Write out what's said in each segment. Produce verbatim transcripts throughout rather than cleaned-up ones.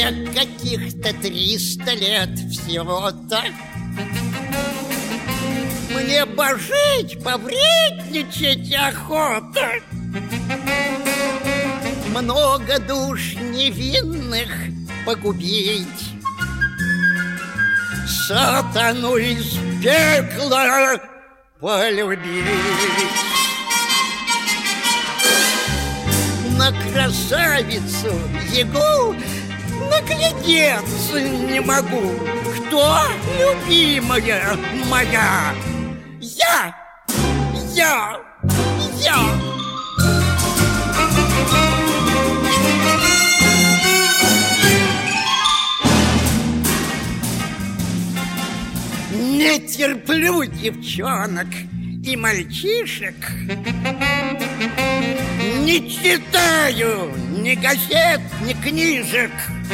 Мне каких-то триста лет всего-то. Мне пожить, повредничать охота. Много душ невинных погубить, сатану из пекла полюбить. На красавицу Ягу наглядеться не могу. Кто любимая моя? Я! Я! Я! Не терплю девчонок и мальчишек. Не читаю ни газет, ни книжек.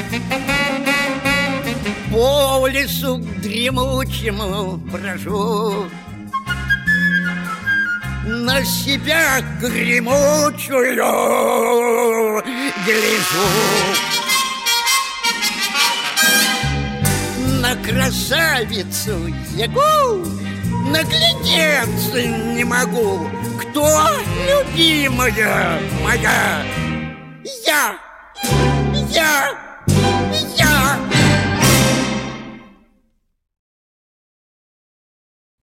По лесу дремучему брожу, на себя гремучую гляжу. На красавицу Ягу наглядеться не могу. Кто любимая моя? Я! Я!